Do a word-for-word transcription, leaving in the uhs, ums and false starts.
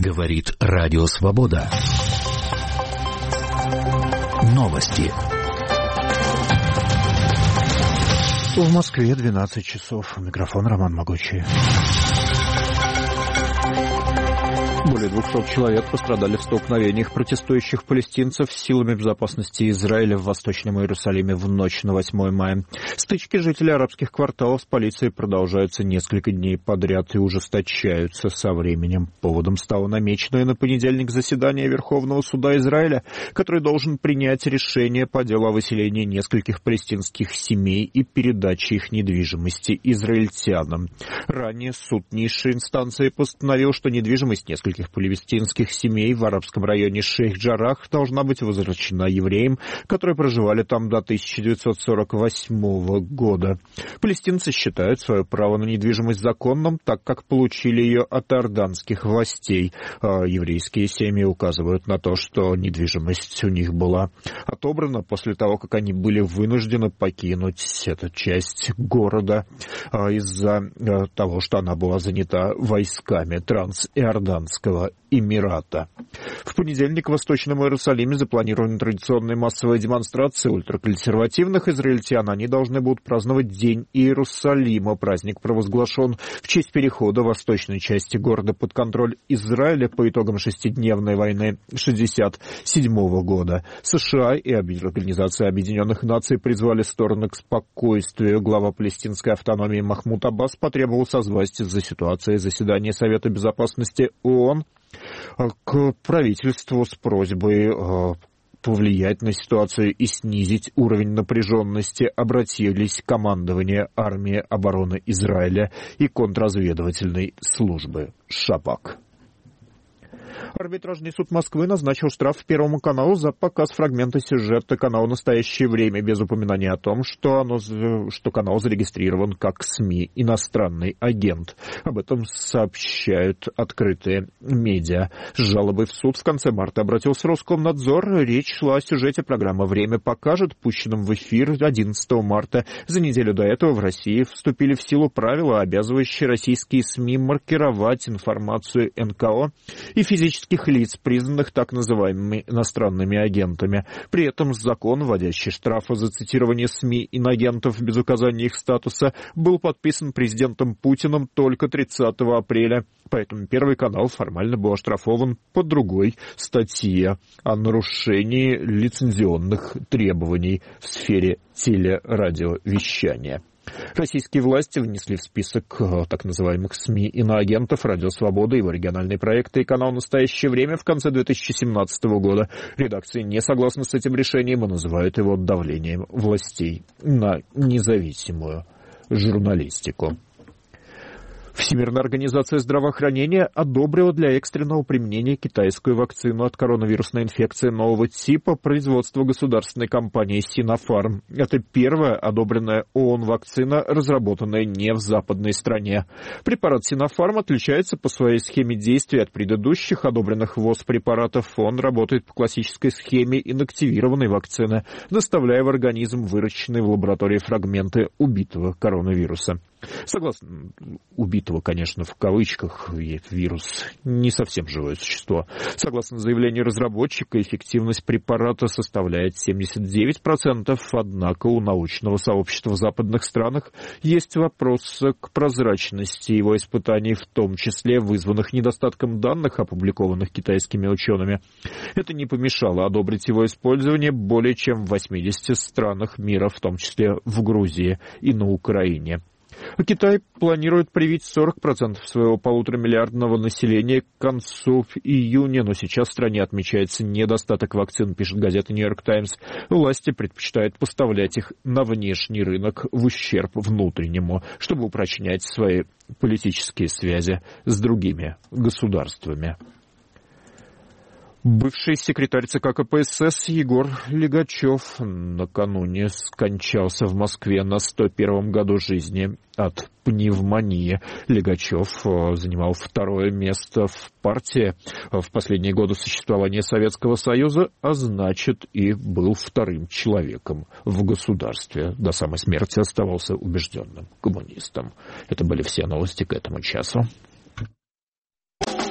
Говорит Радио Свобода. Новости. В Москве двенадцать часов. Микрофон Роман Могучий. Более двухсот человек пострадали в столкновениях протестующих палестинцев с силами безопасности Израиля в Восточном Иерусалиме в ночь на восьмое мая. Стычки жителей арабских кварталов с полицией продолжаются несколько дней подряд и ужесточаются со временем. Поводом стало намеченное на понедельник заседание Верховного суда Израиля, который должен принять решение по делу о выселении нескольких палестинских семей и передаче их недвижимости израильтянам. Ранее суд низшей инстанции постановил, что недвижимость нескольких палестинских семей в арабском районе Шейх-Джарах должна быть возвращена евреям, которые проживали там до тысяча девятьсот сорок восьмого года. Палестинцы считают свое право на недвижимость законным, так как получили ее от иорданских властей. А еврейские семьи указывают на то, что недвижимость у них была отобрана после того, как они были вынуждены покинуть эту часть города из-за того, что она была занята войсками Трансиорданского Эмирата. В понедельник в Восточном Иерусалиме запланированы традиционные массовые демонстрации ультраконсервативных израильтян. Они должны будут праздновать День Иерусалима. Праздник провозглашен в честь перехода восточной части города под контроль Израиля по итогам шестидневной войны шестьдесят седьмого года. США и Организация Объединенных Наций призвали стороны к спокойствию. Глава палестинской автономии Махмуд Аббас потребовал созвать из-за ситуации заседания Совета Безопасности ООН к правительству с просьбой повлиять на ситуацию и снизить уровень напряженности, обратились командование армии обороны Израиля и контрразведывательной службы Шабак. Арбитражный суд Москвы назначил штраф Первому каналу за показ фрагмента сюжета канала «Настоящее время» без упоминания о том, что, оно, что канал зарегистрирован как СМИ «Иностранный агент». Об этом сообщают открытые медиа. С жалобой в суд в конце марта обратился Роскомнадзор. Речь шла о сюжете программы «Время покажет», пущенном в эфир одиннадцатого марта. За неделю до этого в России вступили в силу правила, обязывающие российские СМИ маркировать информацию эн ка о и физических лиц, признанных так называемыми иностранными агентами. При этом закон, вводящий штрафы за цитирование СМИ иноагентов без указания их статуса, был подписан президентом Путиным только тридцатого апреля. Поэтому Первый канал формально был оштрафован по другой статье о нарушении лицензионных требований в сфере телерадиовещания. Российские власти внесли в список так называемых СМИ иноагентов «Радио Свобода», его региональные проекты и канал «Настоящее время» в конце две тысячи семнадцатого года. Редакции не согласны с этим решением и называют его давлением властей на независимую журналистику. Всемирная организация здравоохранения одобрила для экстренного применения китайскую вакцину от коронавирусной инфекции нового типа производства государственной компании Sinopharm. Это первая одобренная ООН вакцина, разработанная не в западной стране. Препарат Sinopharm отличается по своей схеме действия от предыдущих одобренных ВОЗ препаратов. Он работает по классической схеме инактивированной вакцины, доставляя в организм выращенные в лаборатории фрагменты убитого коронавируса. Согласно убитого, конечно, в кавычках, вирус не совсем живое существо. Согласно заявлению разработчика, эффективность препарата составляет семьдесят девять процентов, однако у научного сообщества в западных странах есть вопросы к прозрачности его испытаний, в том числе вызванных недостатком данных, опубликованных китайскими учеными. Это не помешало одобрить его использование более чем в восьмидесяти странах мира, в том числе в Грузии и на Украине. Китай планирует привить сорок процентов своего полуторамиллиардного населения к концу июня, но сейчас в стране отмечается недостаток вакцин, пишет газета «Нью-Йорк Таймс». Власти предпочитают поставлять их на внешний рынок в ущерб внутреннему, чтобы упрочнять свои политические связи с другими государствами. Бывший секретарь ЦК ка пэ эс эс Егор Лигачев накануне скончался в Москве на сто первом году жизни от пневмонии. Лигачев занимал второе место в партии в последние годы существования Советского Союза, а значит и был вторым человеком в государстве. До самой смерти оставался убежденным коммунистом. Это были все новости к этому часу.